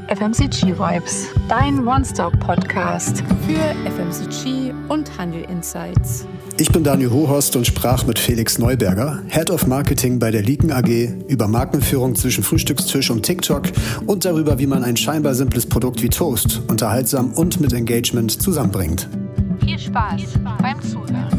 FMCG Vibes, dein One-Stop-Podcast für FMCG und Handel Insights. Ich bin Daniel Hohorst und sprach mit Felix Neuberger, Head of Marketing bei der Liken AG, über Markenführung zwischen Frühstückstisch und TikTok und darüber, wie man ein scheinbar simples Produkt wie Toast unterhaltsam und mit Engagement zusammenbringt. Viel Spaß beim Zuhören.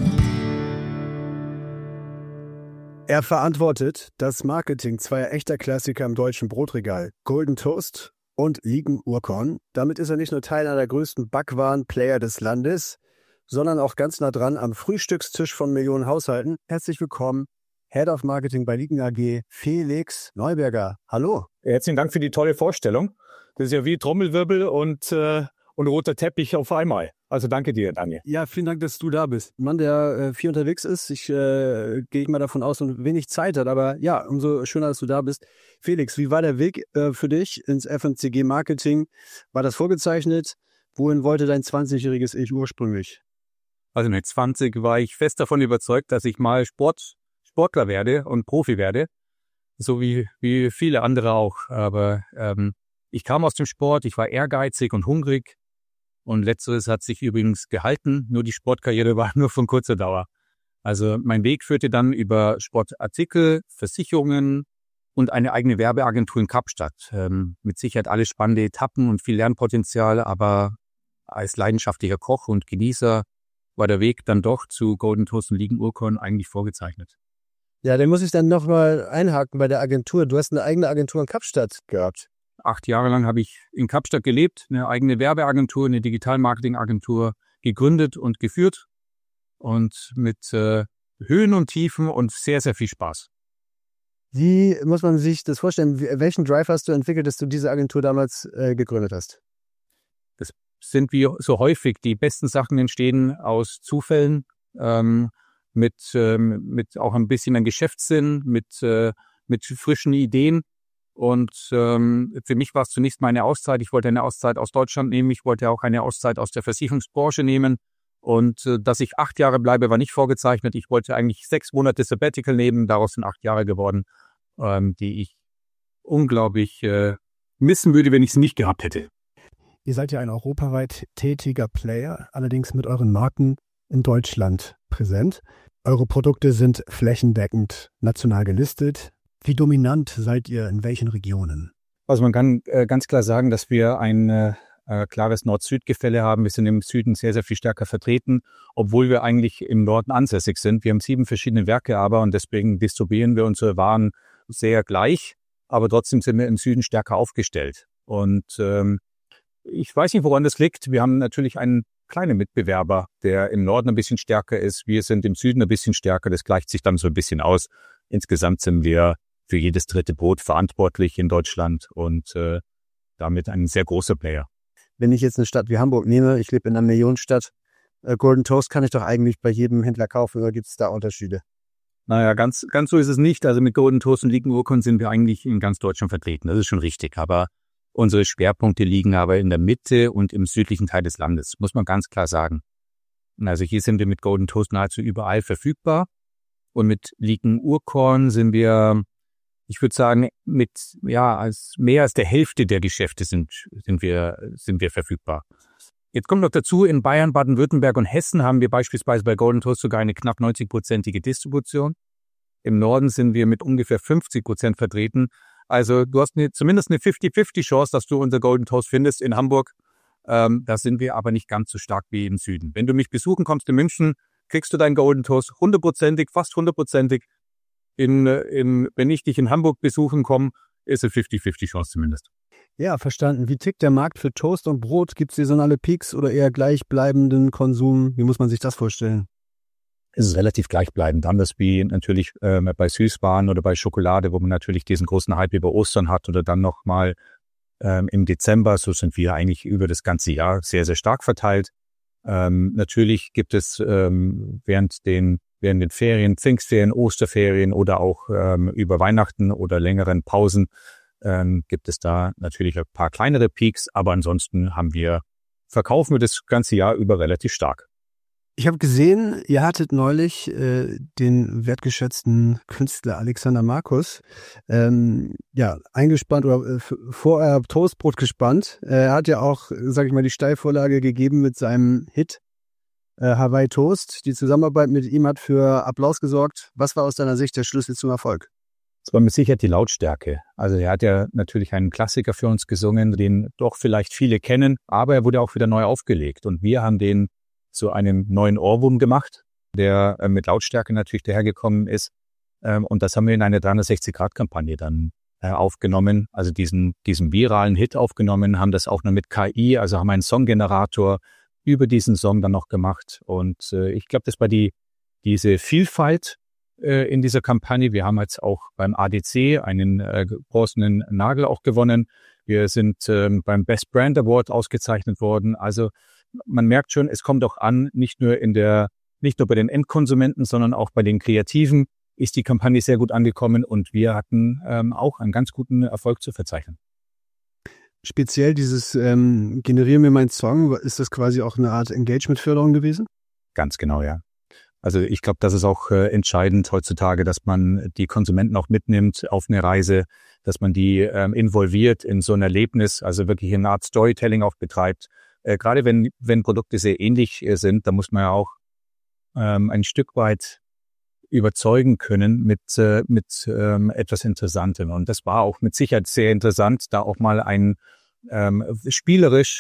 Er verantwortet das Marketing zweier echter Klassiker im deutschen Brotregal, Golden Toast und Liken Urkorn. Damit ist er nicht nur Teil einer der größten Backwaren-Player des Landes, sondern auch ganz nah dran am Frühstückstisch von Millionen Haushalten. Herzlich willkommen, Head of Marketing bei Liken AG, Felix Neuberger. Hallo. Herzlichen Dank für die tolle Vorstellung. Das ist ja wie Trommelwirbel und roter Teppich auf einmal. Also danke dir, Daniel. Ja, vielen Dank, dass du da bist. Ein Mann, der viel unterwegs ist. Gehe ich mal davon aus und wenig Zeit hat. Aber ja, umso schöner, dass du da bist. Felix, wie war der Weg für dich ins FMCG-Marketing? War das vorgezeichnet? Wohin wollte dein 20-jähriges Ich ursprünglich? Also mit 20 war ich fest davon überzeugt, dass ich mal Sportler werde und Profi werde. So wie viele andere auch. Aber ich kam aus dem Sport, ich war ehrgeizig und hungrig. Und letzteres hat sich übrigens gehalten, nur die Sportkarriere war nur von kurzer Dauer. Also mein Weg führte dann über Sportartikel, Versicherungen und eine eigene Werbeagentur in Kapstadt. Mit Sicherheit alle spannende Etappen und viel Lernpotenzial, aber als leidenschaftlicher Koch und Genießer war der Weg dann doch zu Golden Toast und Liken Urkorn eigentlich vorgezeichnet. Ja, dann muss ich dann nochmal einhaken bei der Agentur. Du hast eine eigene Agentur in Kapstadt gehabt. 8 Jahre lang habe ich in Kapstadt gelebt, eine eigene Werbeagentur, eine Digital-Marketing-Agentur gegründet und geführt und mit Höhen und Tiefen und sehr, sehr viel Spaß. Wie muss man sich das vorstellen? Welchen Drive hast du entwickelt, dass du diese Agentur damals gegründet hast? Das sind wie so häufig. Die besten Sachen entstehen aus Zufällen, mit auch ein bisschen ein Geschäftssinn, mit frischen Ideen. Und für mich war es zunächst mal eine Auszeit. Ich wollte eine Auszeit aus Deutschland nehmen. Ich wollte auch eine Auszeit aus der Versicherungsbranche nehmen. Und dass ich 8 Jahre bleibe, war nicht vorgezeichnet. Ich wollte eigentlich 6 Monate Sabbatical nehmen. Daraus sind 8 Jahre geworden, die ich unglaublich missen würde, wenn ich sie nicht gehabt hätte. Ihr seid ja ein europaweit tätiger Player, allerdings mit euren Marken in Deutschland präsent. Eure Produkte sind flächendeckend national gelistet. Wie dominant seid ihr in welchen Regionen? Also man kann ganz klar sagen, dass wir ein klares Nord-Süd-Gefälle haben. Wir sind im Süden sehr, sehr viel stärker vertreten, obwohl wir eigentlich im Norden ansässig sind. Wir haben 7 verschiedene Werke aber und deswegen distribuieren wir unsere Waren sehr gleich, aber trotzdem sind wir im Süden stärker aufgestellt. Und ich weiß nicht, woran das liegt. Wir haben natürlich einen kleinen Mitbewerber, der im Norden ein bisschen stärker ist. Wir sind im Süden ein bisschen stärker. Das gleicht sich dann so ein bisschen aus. Insgesamt sind wir für jedes dritte Brot verantwortlich in Deutschland und damit ein sehr großer Player. Wenn ich jetzt eine Stadt wie Hamburg nehme, ich lebe in einer Millionenstadt, Golden Toast kann ich doch eigentlich bei jedem Händler kaufen, oder gibt es da Unterschiede? Naja, ganz so ist es nicht. Also mit Golden Toast und Liken Urkorn sind wir eigentlich in ganz Deutschland vertreten. Das ist schon richtig. Aber unsere Schwerpunkte liegen aber in der Mitte und im südlichen Teil des Landes, muss man ganz klar sagen. Also hier sind wir mit Golden Toast nahezu überall verfügbar. Und mit Liken Urkorn sind wir, ich würde sagen, als mehr als der Hälfte der Geschäfte sind wir verfügbar. Jetzt kommt noch dazu, in Bayern, Baden-Württemberg und Hessen haben wir beispielsweise bei Golden Toast sogar eine knapp 90-prozentige Distribution. Im Norden sind wir mit ungefähr 50% vertreten. Also du hast zumindest eine 50-50 Chance, dass du unser Golden Toast findest in Hamburg. Da sind wir aber nicht ganz so stark wie im Süden. Wenn du mich besuchen kommst in München, kriegst du deinen Golden Toast 100%, fast 100%. Wenn ich dich in Hamburg besuchen komme, ist eine 50-50 Chance zumindest. Ja, verstanden. Wie tickt der Markt für Toast und Brot? Gibt es saisonale Peaks oder eher gleichbleibenden Konsum? Wie muss man sich das vorstellen? Es ist relativ gleichbleibend, anders wie natürlich bei Süßwaren oder bei Schokolade, wo man natürlich diesen großen Hype über Ostern hat oder dann nochmal im Dezember. So sind wir eigentlich über das ganze Jahr sehr, sehr stark verteilt. Natürlich gibt es während den Ferien, Pfingstferien, Osterferien oder auch über Weihnachten oder längeren Pausen gibt es da natürlich ein paar kleinere Peaks, aber ansonsten verkaufen wir das ganze Jahr über relativ stark. Ich habe gesehen, ihr hattet neulich den wertgeschätzten Künstler Alexander Markus eingespannt oder vor euer Toastbrot gespannt. Er hat ja auch, sag ich mal, die Steilvorlage gegeben mit seinem Hit Hawaii Toast. Die Zusammenarbeit mit ihm hat für Applaus gesorgt. Was war aus deiner Sicht der Schlüssel zum Erfolg? Es war mit Sicherheit die Lautstärke. Also er hat ja natürlich einen Klassiker für uns gesungen, den doch vielleicht viele kennen, aber er wurde auch wieder neu aufgelegt. Und wir haben den zu einem neuen Ohrwurm gemacht, der mit Lautstärke natürlich dahergekommen ist. Und das haben wir in eine 360-Grad-Kampagne dann aufgenommen, also diesen viralen Hit aufgenommen, haben das auch noch mit KI, also haben einen Songgenerator über diesen Song dann noch gemacht. Und ich glaube, das war diese Vielfalt in dieser Kampagne. Wir haben jetzt auch beim ADC einen bronzenen Nagel auch gewonnen. Wir sind beim Best Brand Award ausgezeichnet worden. Also man merkt schon, es kommt auch an, nicht nur bei den Endkonsumenten, sondern auch bei den Kreativen ist die Kampagne sehr gut angekommen und wir hatten auch einen ganz guten Erfolg zu verzeichnen. Speziell dieses Generier mir meinen Song, ist das quasi auch eine Art Engagement-Förderung gewesen? Ganz genau, ja. Also ich glaube, das ist auch entscheidend heutzutage, dass man die Konsumenten auch mitnimmt auf eine Reise, dass man die involviert in so ein Erlebnis, also wirklich eine Art Storytelling auch betreibt. Gerade wenn Produkte sehr ähnlich sind, da muss man ja auch ein Stück weit überzeugen können mit etwas Interessantem. Und das war auch mit Sicherheit sehr interessant, da auch mal spielerisch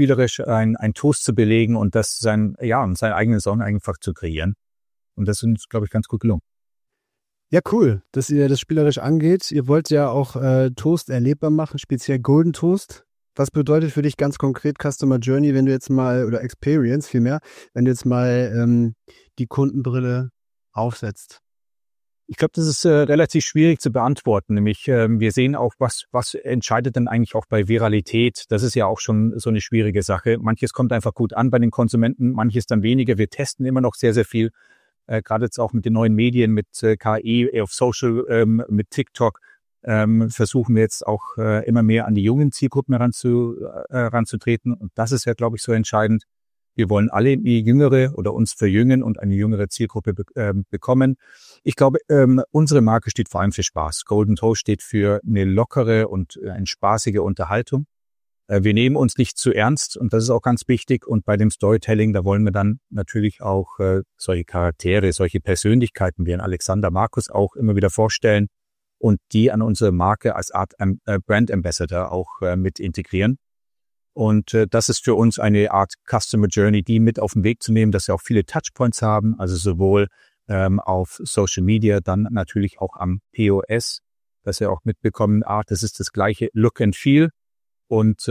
ein Toast zu belegen und das seinen eigenen Song einfach zu kreieren. Und das ist uns, glaube ich, ganz gut gelungen. Ja, cool, dass ihr das spielerisch angeht. Ihr wollt ja auch Toast erlebbar machen, speziell Golden Toast. Was bedeutet für dich ganz konkret Customer Journey, wenn du jetzt mal, oder Experience vielmehr, wenn du jetzt mal die Kundenbrille aufsetzt? Ich glaube, das ist relativ schwierig zu beantworten. Nämlich wir sehen auch, was entscheidet denn eigentlich auch bei Viralität. Das ist ja auch schon so eine schwierige Sache. Manches kommt einfach gut an bei den Konsumenten, manches dann weniger. Wir testen immer noch sehr, sehr viel. Gerade jetzt auch mit den neuen Medien, mit KI, auf Social, mit TikTok. Versuchen wir jetzt auch immer mehr an die jungen Zielgruppen heranzutreten. Und das ist ja, glaube ich, so entscheidend. Wir wollen alle die Jüngere oder uns verjüngen und eine jüngere Zielgruppe bekommen. Ich glaube, unsere Marke steht vor allem für Spaß. Golden Toast steht für eine lockere und eine spaßige Unterhaltung. Wir nehmen uns nicht zu ernst und das ist auch ganz wichtig. Und bei dem Storytelling, da wollen wir dann natürlich auch solche Charaktere, solche Persönlichkeiten wie ein Alexander Markus auch immer wieder vorstellen und die an unsere Marke als Art Brand Ambassador auch mit integrieren. Und das ist für uns eine Art Customer Journey, die mit auf den Weg zu nehmen, dass wir auch viele Touchpoints haben, also sowohl auf Social Media, dann natürlich auch am POS, dass wir auch mitbekommen, das ist das gleiche Look and Feel. Und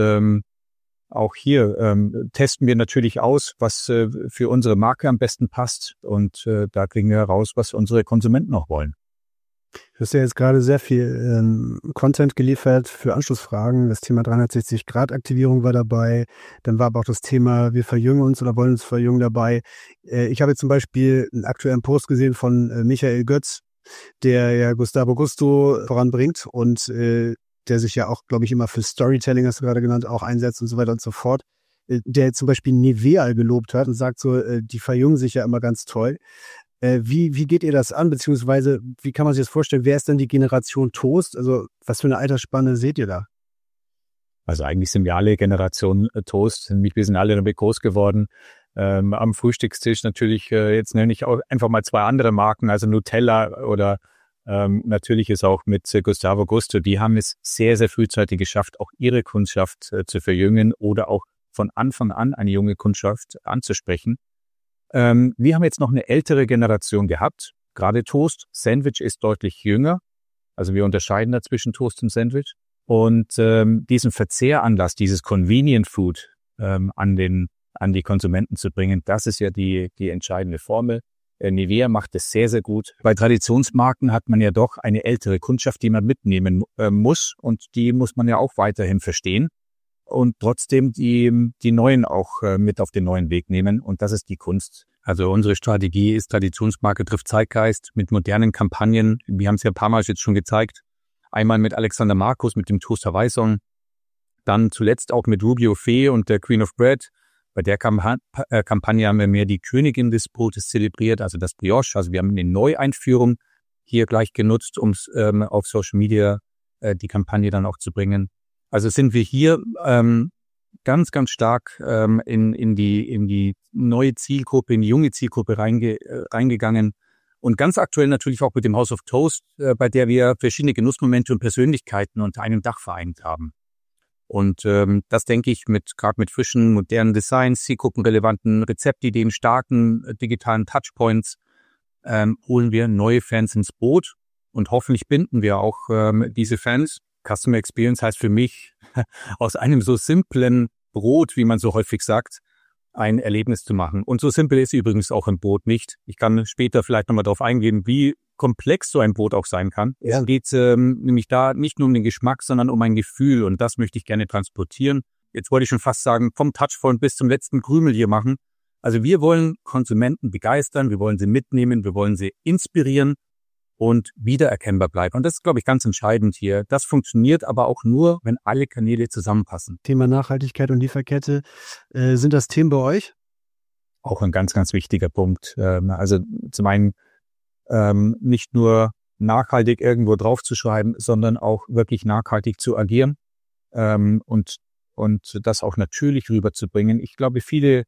auch hier testen wir natürlich aus, was für unsere Marke am besten passt. Und da kriegen wir heraus, was unsere Konsumenten auch wollen. Du hast ja jetzt gerade sehr viel Content geliefert für Anschlussfragen. Das Thema 360-Grad-Aktivierung war dabei. Dann war aber auch das Thema, wir verjüngen uns oder wollen uns verjüngen dabei. Ich habe jetzt zum Beispiel einen aktuellen Post gesehen von Michael Götz, der ja Gustavo Gusto voranbringt und der sich ja auch, glaube ich, immer für Storytelling, hast du gerade genannt, auch einsetzt und so weiter und so fort. Der zum Beispiel Nivea gelobt hat und sagt so, die verjüngen sich ja immer ganz toll. Wie geht ihr das an, beziehungsweise wie kann man sich das vorstellen? Wer ist denn die Generation Toast? Also was für eine Altersspanne seht ihr da? Also eigentlich sind wir alle Generation Toast. Wir sind alle damit groß geworden. Am Frühstückstisch natürlich, jetzt nenne ich auch einfach mal zwei andere Marken, also Nutella oder natürlich ist auch mit Gustavo Gusto, die haben es sehr, sehr frühzeitig geschafft, auch ihre Kundschaft zu verjüngen oder auch von Anfang an eine junge Kundschaft anzusprechen. Wir haben jetzt noch eine ältere Generation gehabt, gerade Toast. Sandwich ist deutlich jünger, also wir unterscheiden da zwischen Toast und Sandwich. Und diesen Verzehranlass, dieses Convenient Food an die Konsumenten zu bringen, das ist ja die entscheidende Formel. Nivea macht es sehr, sehr gut. Bei Traditionsmarken hat man ja doch eine ältere Kundschaft, die man mitnehmen muss und die muss man ja auch weiterhin verstehen. Und trotzdem die Neuen auch mit auf den neuen Weg nehmen. Und das ist die Kunst. Also unsere Strategie ist Traditionsmarke trifft Zeitgeist mit modernen Kampagnen. Wir haben es ja ein paar Mal jetzt schon gezeigt. Einmal mit Alexander Markus, mit dem Toast Hawaii Song. Dann zuletzt auch mit Rubio Fee und der Queen of Bread. Bei der Kampagne haben wir mehr die Königin des Brotes zelebriert, also das Brioche. Also wir haben eine Neueinführung hier gleich genutzt, um auf Social Media die Kampagne dann auch zu bringen. Also sind wir hier ganz, ganz stark in die neue Zielgruppe, in die junge Zielgruppe reingegangen. Und ganz aktuell natürlich auch mit dem House of Toast, bei der wir verschiedene Genussmomente und Persönlichkeiten unter einem Dach vereint haben. Und das denke ich gerade mit frischen, modernen Designs, zielgruppenrelevanten Rezeptideen, starken digitalen Touchpoints, holen wir neue Fans ins Boot und hoffentlich binden wir auch diese Fans. Customer Experience heißt für mich, aus einem so simplen Brot, wie man so häufig sagt, ein Erlebnis zu machen. Und so simpel ist übrigens auch ein Brot nicht. Ich kann später vielleicht nochmal darauf eingehen, wie komplex so ein Brot auch sein kann. Ja. Es geht nämlich da nicht nur um den Geschmack, sondern um ein Gefühl. Und das möchte ich gerne transportieren. Jetzt wollte ich schon fast sagen, vom Touchpoint bis zum letzten Krümel hier machen. Also wir wollen Konsumenten begeistern, wir wollen sie mitnehmen, wir wollen sie inspirieren und wiedererkennbar bleiben. Und das ist, glaube ich, ganz entscheidend hier. Das funktioniert aber auch nur, wenn alle Kanäle zusammenpassen. Thema Nachhaltigkeit und Lieferkette. Sind das Themen bei euch? Auch ein ganz, ganz wichtiger Punkt. Also zum einen nicht nur nachhaltig irgendwo draufzuschreiben, sondern auch wirklich nachhaltig zu agieren und das auch natürlich rüberzubringen. Ich glaube, viele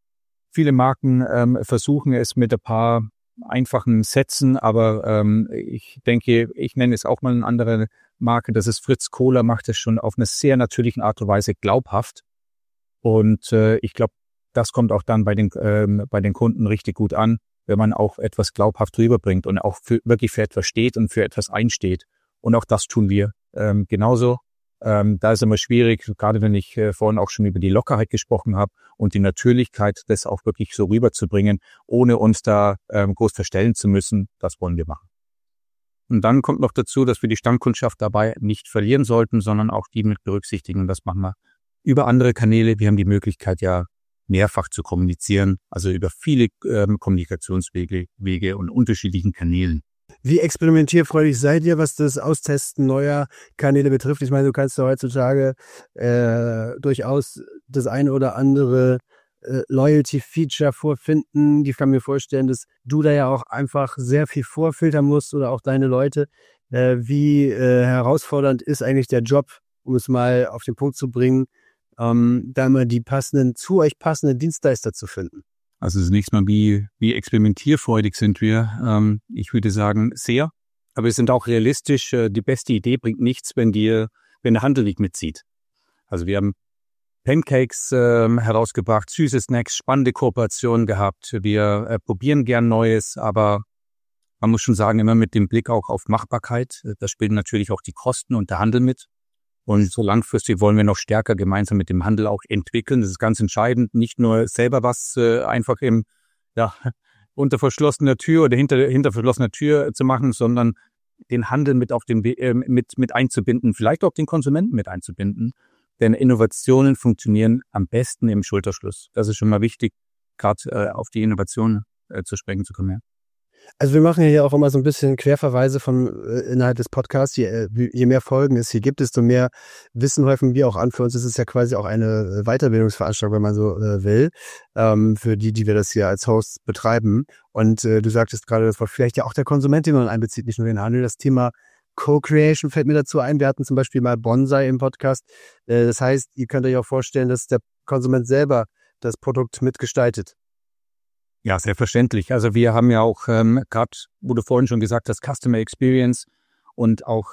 Marken versuchen es mit ein paar einfachen Sätzen, aber ich denke, ich nenne es auch mal eine andere Marke, das ist Fritz Kohler, macht es schon auf eine sehr natürlichen Art und Weise glaubhaft. Und ich glaube, das kommt auch dann bei den Kunden richtig gut an, wenn man auch etwas glaubhaft rüberbringt und auch wirklich für etwas steht und für etwas einsteht. Und auch das tun wir genauso. Da ist immer schwierig, gerade wenn ich vorhin auch schon über die Lockerheit gesprochen habe und die Natürlichkeit, das auch wirklich so rüberzubringen, ohne uns da groß verstellen zu müssen, das wollen wir machen. Und dann kommt noch dazu, dass wir die Stammkundschaft dabei nicht verlieren sollten, sondern auch die mit berücksichtigen. Und das machen wir über andere Kanäle. Wir haben die Möglichkeit ja mehrfach zu kommunizieren, also über viele Kommunikationswege und unterschiedlichen Kanälen. Wie experimentierfreudig seid ihr, was das Austesten neuer Kanäle betrifft? Ich meine, du kannst ja heutzutage durchaus das eine oder andere Loyalty-Feature vorfinden. Ich kann mir vorstellen, dass du da ja auch einfach sehr viel vorfiltern musst oder auch deine Leute. Wie herausfordernd ist eigentlich der Job, um es mal auf den Punkt zu bringen, da mal die zu euch passenden Dienstleister zu finden? Also zunächst mal, wie experimentierfreudig sind wir? Ich würde sagen, sehr. Aber wir sind auch realistisch. Die beste Idee bringt nichts, wenn der Handel nicht mitzieht. Also wir haben Pancakes herausgebracht, süße Snacks, spannende Kooperationen gehabt. Wir probieren gern Neues, aber man muss schon sagen, immer mit dem Blick auch auf Machbarkeit. Da spielen natürlich auch die Kosten und der Handel mit. Und so langfristig wollen wir noch stärker gemeinsam mit dem Handel auch entwickeln. Das ist ganz entscheidend, nicht nur selber was einfach unter verschlossener Tür oder hinter verschlossener Tür zu machen, sondern den Handel mit einzubinden, vielleicht auch den Konsumenten mit einzubinden. Denn Innovationen funktionieren am besten im Schulterschluss. Das ist schon mal wichtig, gerade auf die Innovation zu sprechen zu kommen. Ja. Also wir machen ja hier auch immer so ein bisschen Querverweise von innerhalb des Podcasts. Je mehr Folgen es hier gibt, desto mehr Wissen häufen wir auch an. Für uns ist es ja quasi auch eine Weiterbildungsveranstaltung, wenn man so will, für die wir das hier als Hosts betreiben. Und du sagtest gerade, das war vielleicht ja auch der Konsument, den man einbezieht, nicht nur den Handel. Das Thema Co-Creation fällt mir dazu ein. Wir hatten zum Beispiel mal Bonsai im Podcast. Das heißt, ihr könnt euch auch vorstellen, dass der Konsument selber das Produkt mitgestaltet. Ja, selbstverständlich. Also wir haben ja auch gerade, wo du vorhin schon gesagt hast, Customer Experience und auch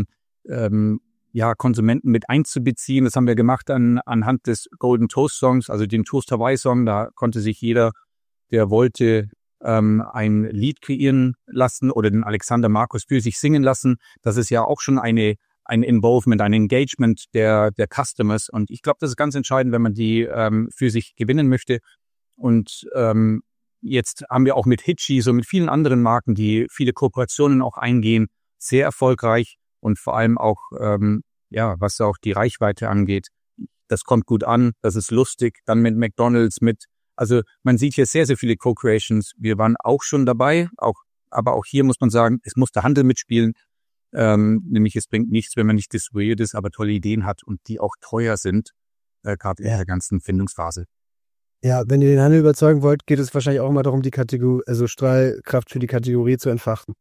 Konsumenten mit einzubeziehen. Das haben wir gemacht anhand des Golden Toast Songs, also den Toast Hawaii Song. Da konnte sich jeder, der wollte, ein Lied kreieren lassen oder den Alexander Markus für sich singen lassen. Das ist ja auch schon ein Involvement, ein Engagement der Customers. Und ich glaube, das ist ganz entscheidend, wenn man die für sich gewinnen möchte. Und jetzt haben wir auch mit Hitchi, so mit vielen anderen Marken, die viele Kooperationen auch eingehen, sehr erfolgreich und vor allem auch, was auch die Reichweite angeht. Das kommt gut an, das ist lustig. Dann mit McDonald's, also man sieht hier sehr, sehr viele Co-Creations. Wir waren auch schon dabei, aber auch hier muss man sagen, es muss der Handel mitspielen. Nämlich es bringt nichts, wenn man nicht distribuiert ist, aber tolle Ideen hat und die auch teuer sind, gerade in der ganzen Findungsphase. Ja, wenn ihr den Handel überzeugen wollt, geht es wahrscheinlich auch immer darum, die Kategorie, also Strahlkraft für die Kategorie zu entfachen.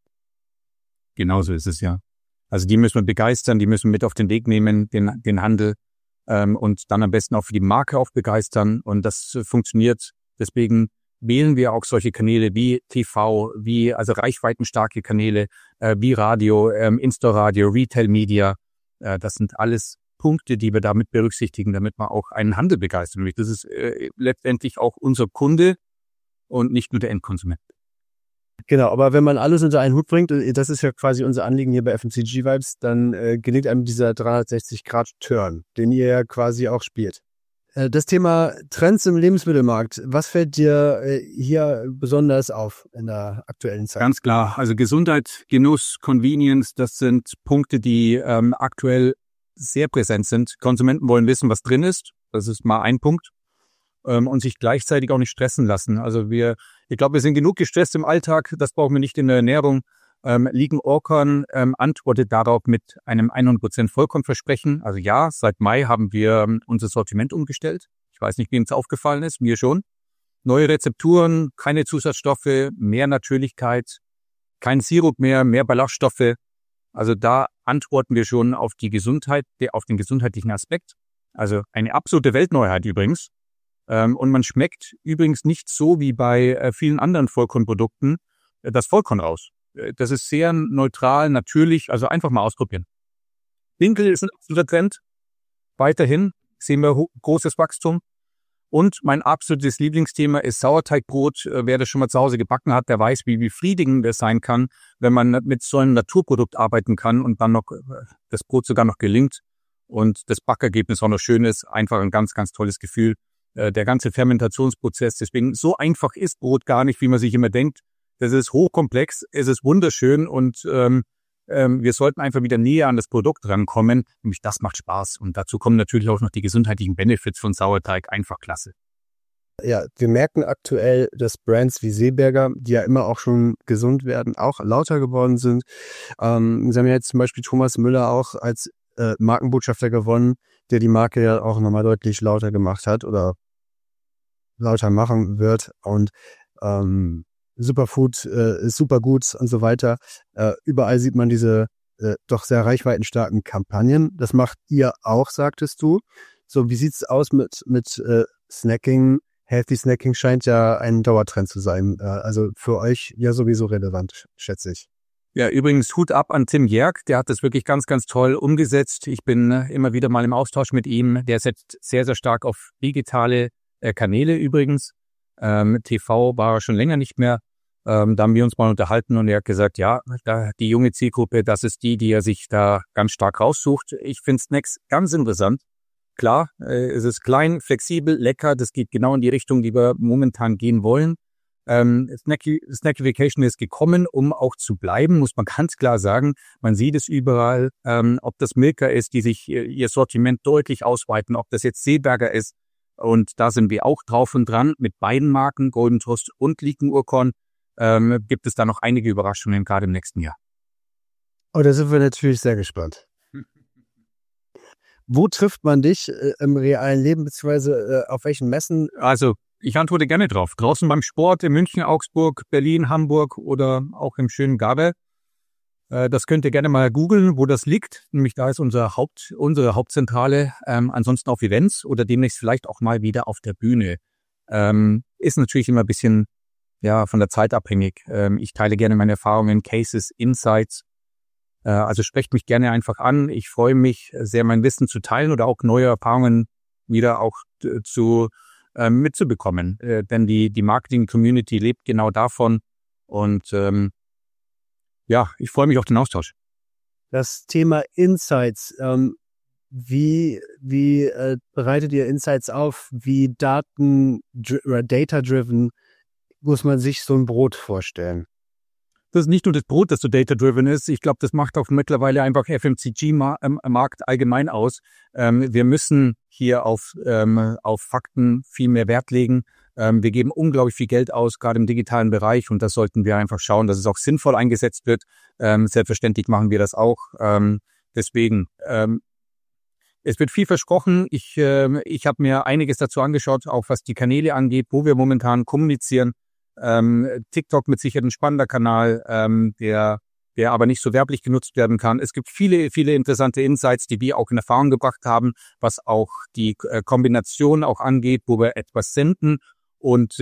Genauso ist es, ja. Also die müssen wir begeistern, die müssen wir mit auf den Weg nehmen, den Handel, und dann am besten auch für die Marke auch begeistern. Und das funktioniert. Deswegen wählen wir auch solche Kanäle wie TV, also reichweitenstarke Kanäle, wie Radio, Insta-Radio, Retail-Media. Das sind alles Punkte, die wir damit berücksichtigen, damit wir auch einen Handel begeistern. Das ist letztendlich auch unser Kunde und nicht nur der Endkonsument. Genau, aber wenn man alles unter einen Hut bringt, das ist ja quasi unser Anliegen hier bei FMCG Vibes, dann gelingt einem dieser 360-Grad-Turn, den ihr ja quasi auch spielt. Das Thema Trends im Lebensmittelmarkt, was fällt dir hier besonders auf in der aktuellen Zeit? Ganz klar, also Gesundheit, Genuss, Convenience, das sind Punkte, die aktuell sehr präsent sind. Konsumenten wollen wissen, was drin ist, das ist mal ein Punkt. Und sich gleichzeitig auch nicht stressen lassen. Also ich glaube, wir sind genug gestresst im Alltag, das brauchen wir nicht in der Ernährung. Liegen Orkan antwortet darauf mit einem 100% Vollkornversprechen. Also ja, seit Mai haben wir unser Sortiment umgestellt. Ich weiß nicht, wem es aufgefallen ist, mir schon. Neue Rezepturen, keine Zusatzstoffe, mehr Natürlichkeit, kein Sirup mehr Ballaststoffe. Also da antworten wir schon auf die Gesundheit, auf den gesundheitlichen Aspekt. Also eine absolute Weltneuheit übrigens. Und man schmeckt übrigens nicht so wie bei vielen anderen Vollkornprodukten das Vollkorn raus. Das ist sehr neutral, natürlich, also einfach mal ausprobieren. Dinkel ist ein absoluter Trend. Weiterhin sehen wir großes Wachstum. Und mein absolutes Lieblingsthema ist Sauerteigbrot. Wer das schon mal zu Hause gebacken hat, der weiß, wie befriedigend das sein kann, wenn man mit so einem Naturprodukt arbeiten kann und dann noch das Brot sogar noch gelingt und das Backergebnis auch noch schön ist. Einfach ein ganz, ganz tolles Gefühl. Der ganze Fermentationsprozess. Deswegen so einfach ist Brot gar nicht, wie man sich immer denkt. Das ist hochkomplex, es ist wunderschön und wir sollten einfach wieder näher an das Produkt rankommen. Nämlich das macht Spaß. Und dazu kommen natürlich auch noch die gesundheitlichen Benefits von Sauerteig. Einfach klasse. Ja, wir merken aktuell, dass Brands wie Seeberger, die ja immer auch schon gesund werden, auch lauter geworden sind. Sie haben ja jetzt zum Beispiel Thomas Müller auch als Markenbotschafter gewonnen, der die Marke ja auch nochmal deutlich lauter gemacht hat oder lauter machen wird. Und Superfood, Supergut und so weiter. Überall sieht man diese doch sehr reichweitenstarken Kampagnen. Das macht ihr auch, sagtest du. So, wie sieht's aus mit Snacking? Healthy Snacking scheint ja ein Dauertrend zu sein. Also für euch ja sowieso relevant, schätze ich. Ja, übrigens Hut ab an Tim Jerk, der hat das wirklich ganz, ganz toll umgesetzt. Ich bin immer wieder mal im Austausch mit ihm. Der setzt sehr, sehr stark auf digitale Kanäle übrigens. TV war er schon länger nicht mehr. Da haben wir uns mal unterhalten und er hat gesagt, ja, die junge Zielgruppe, das ist die er sich da ganz stark raussucht. Ich finde Snacks ganz interessant. Klar, es ist klein, flexibel, lecker. Das geht genau in die Richtung, die wir momentan gehen wollen. Snackification ist gekommen, um auch zu bleiben, muss man ganz klar sagen. Man sieht es überall, ob das Milka ist, die sich ihr Sortiment deutlich ausweiten, ob das jetzt Seeberger ist. Und da sind wir auch drauf und dran mit beiden Marken, Golden Toast und Liken Urkorn. Gibt es da noch einige Überraschungen, gerade im nächsten Jahr. Oh, da sind wir natürlich sehr gespannt. Wo trifft man dich im realen Leben, beziehungsweise auf welchen Messen? Also, ich antworte gerne drauf. Draußen beim Sport in München, Augsburg, Berlin, Hamburg oder auch im schönen Gabel. Das könnt ihr gerne mal googeln, wo das liegt. Nämlich da ist unsere Hauptzentrale. Ansonsten auf Events oder demnächst vielleicht auch mal wieder auf der Bühne. Ist natürlich immer ein bisschen von der Zeit abhängig. Ich teile gerne meine Erfahrungen, Cases, Insights. Also sprecht mich gerne einfach an. Ich freue mich sehr, mein Wissen zu teilen oder auch neue Erfahrungen wieder auch mitzubekommen. Denn die Marketing-Community lebt genau davon. Und ich freue mich auf den Austausch. Das Thema Insights. Wie bereitet ihr Insights auf? Wie data-driven muss man sich so ein Brot vorstellen? Das ist nicht nur das Brot, das so data-driven ist. Ich glaube, das macht auch mittlerweile einfach FMCG-Markt allgemein aus. Wir müssen hier auf Fakten viel mehr Wert legen. Wir geben unglaublich viel Geld aus, gerade im digitalen Bereich. Und das sollten wir einfach schauen, dass es auch sinnvoll eingesetzt wird. Selbstverständlich machen wir das auch. Deswegen, Es wird viel versprochen. Ich habe mir einiges dazu angeschaut, auch was die Kanäle angeht, wo wir momentan kommunizieren. TikTok mit Sicherheit ein spannender Kanal, der aber nicht so werblich genutzt werden kann. Es gibt viele, viele interessante Insights, die wir auch in Erfahrung gebracht haben, was auch die Kombination auch angeht, wo wir etwas senden und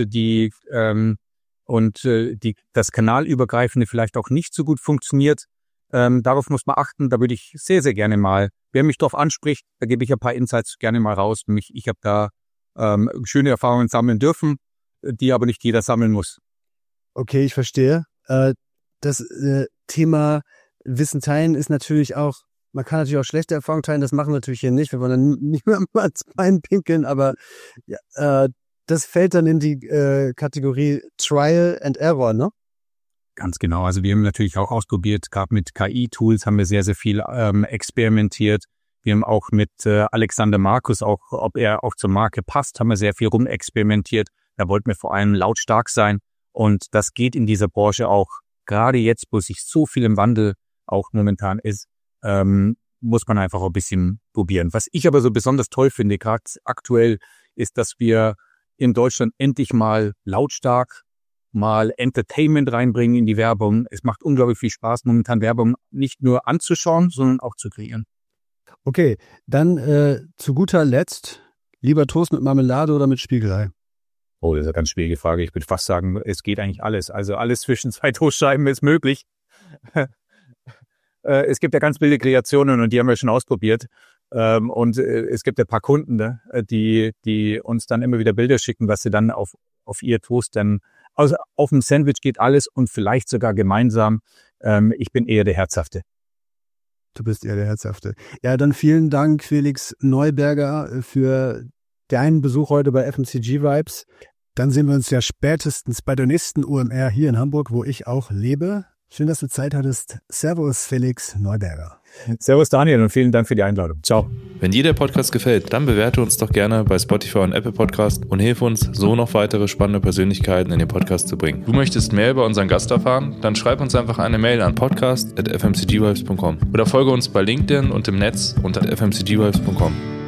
das Kanalübergreifende vielleicht auch nicht so gut funktioniert. Darauf muss man achten. Da würde ich sehr, sehr gerne mal, wer mich darauf anspricht, da gebe ich ein paar Insights gerne mal raus. Ich habe da schöne Erfahrungen sammeln dürfen, die aber nicht jeder sammeln muss. Okay, ich verstehe. Das Thema Wissen teilen ist natürlich auch, man kann natürlich auch schlechte Erfahrungen teilen, das machen wir natürlich hier nicht. Wir wollen dann nicht mehr mal ins Bein pinkeln, aber das fällt dann in die Kategorie Trial and Error, ne? Ganz genau. Also wir haben natürlich auch ausprobiert, gerade mit KI-Tools haben wir sehr, sehr viel experimentiert. Wir haben auch mit Alexander Markus, auch ob er auch zur Marke passt, haben wir sehr viel rumexperimentiert. Da wollten wir vor allem lautstark sein. Und das geht in dieser Branche auch, gerade jetzt, wo sich so viel im Wandel auch momentan ist, muss man einfach auch ein bisschen probieren. Was ich aber so besonders toll finde, gerade aktuell, ist, dass wir in Deutschland endlich mal lautstark mal Entertainment reinbringen in die Werbung. Es macht unglaublich viel Spaß, momentan Werbung nicht nur anzuschauen, sondern auch zu kreieren. Okay, dann zu guter Letzt, lieber Toast mit Marmelade oder mit Spiegelei? Oh, das ist eine ganz schwierige Frage. Ich würde fast sagen, es geht eigentlich alles. Also alles zwischen zwei Toastscheiben ist möglich. Es gibt ja ganz wilde Kreationen und die haben wir schon ausprobiert. Und es gibt ja ein paar Kunden, die uns dann immer wieder Bilder schicken, was sie dann auf ihr Toast dann, also auf dem Sandwich geht alles und vielleicht sogar gemeinsam. Ich bin eher der Herzhafte. Du bist eher der Herzhafte. Ja, dann vielen Dank, Felix Neuberger, für deinen Besuch heute bei FMCG Vibes. Dann sehen wir uns ja spätestens bei der nächsten OMR hier in Hamburg, wo ich auch lebe. Schön, dass du Zeit hattest. Servus, Felix Neuberger. Servus, Daniel, und vielen Dank für die Einladung. Ciao. Wenn dir der Podcast gefällt, dann bewerte uns doch gerne bei Spotify und Apple Podcast und hilf uns, so noch weitere spannende Persönlichkeiten in den Podcast zu bringen. Du möchtest mehr über unseren Gast erfahren? Dann schreib uns einfach eine Mail an podcast@fmcgvibes.com oder folge uns bei LinkedIn und im Netz unter fmcgvibes.com.